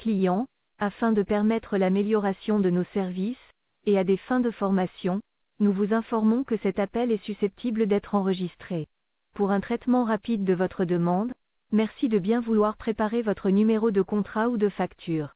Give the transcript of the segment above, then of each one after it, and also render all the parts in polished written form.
client, afin de permettre l'amélioration de nos services, et à des fins de formation, nous vous informons que cet appel est susceptible d'être enregistré. Pour un traitement rapide de votre demande, merci de bien vouloir préparer votre numéro de contrat ou de facture.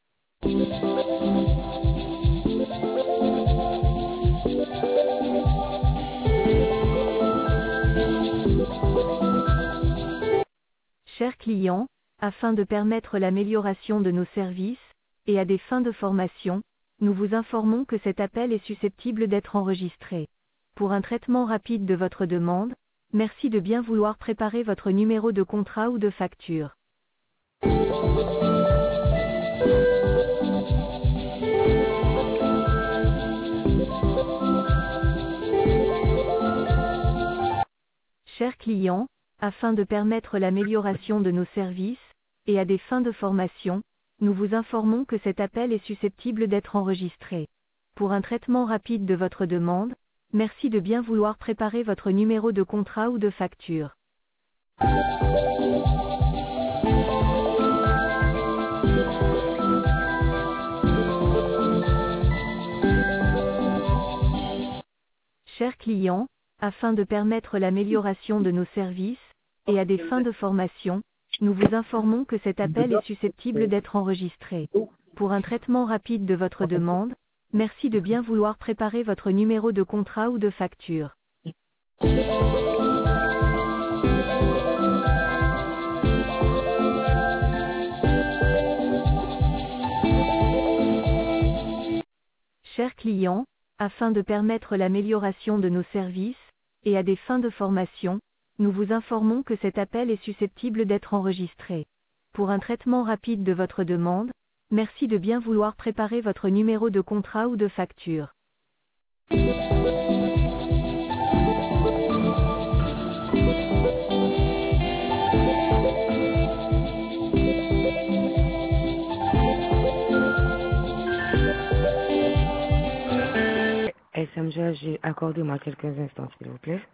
Chers clients, afin de permettre l'amélioration de nos services, et à des fins de formation, nous vous informons que cet appel est susceptible d'être enregistré. Pour un traitement rapide de votre demande, merci de bien vouloir préparer votre numéro de contrat ou de facture. Chers clients, afin de permettre l'amélioration de nos services, et à des fins de formation, nous vous informons que cet appel est susceptible d'être enregistré. Pour un traitement rapide de votre demande, merci de bien vouloir préparer votre numéro de contrat ou de facture. Chers clients, afin de permettre l'amélioration de nos services, et à des fins de formation, nous vous informons que cet appel est susceptible d'être enregistré. Pour un traitement rapide de votre demande, merci de bien vouloir préparer votre numéro de contrat ou de facture. Chers clients, afin de permettre l'amélioration de nos services, et à des fins de formation, nous vous informons que cet appel est susceptible d'être enregistré. Pour un traitement rapide de votre demande, merci de bien vouloir préparer votre numéro de contrat ou de facture. SMG, accordez-moi quelques instants, s'il vous plaît.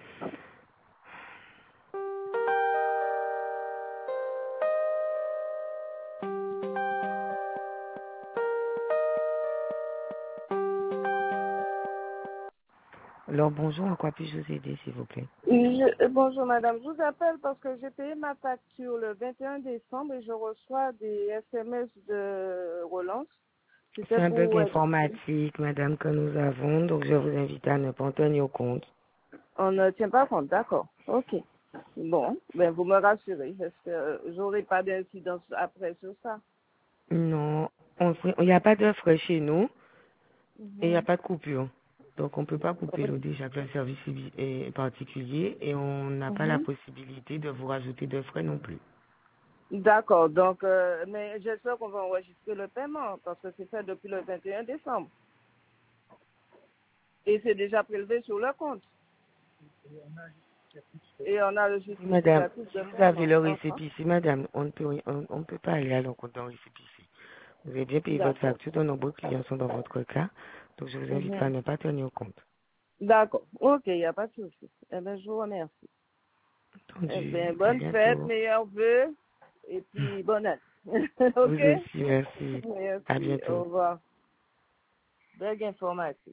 Alors, bonjour, en quoi puis-je vous aider, s'il vous plaît? Bonjour madame, je vous appelle parce que j'ai payé ma facture le 21 décembre et je reçois des SMS de relance. C'est un bug informatique, madame, que nous avons, donc je vous invite à ne pas en tenir compte. On ne tient pas compte, d'accord. Ok. Bon, ben vous me rassurez, parce que j'aurai pas d'incidence après sur ça. Non, il n'y a pas d'offre chez nous et il n'y a pas de coupure. Donc on ne peut pas couper l'eau déjà que le service est particulier et on n'a pas la possibilité de vous rajouter de frais non plus. D'accord, donc, mais j'espère qu'on va enregistrer le paiement parce que c'est fait depuis le 21 décembre. Et c'est déjà prélevé sur le compte. Et on a le justificatif Madame, de si vous paiement. avez le récépissé, madame, on ne peut pas aller à l'encontre d'un récépissé. Vous avez bien payé votre facture, de nombreux clients sont dans votre cas, donc je vous invite à ne pas tenir compte. D'accord, ok, il n'y a pas de souci. Eh bien, je vous remercie. Eh bien, bonne fête, meilleurs vœux, et puis bonne année. Ok? Vous aussi, merci. Merci, À bientôt. au revoir. Belle informatique.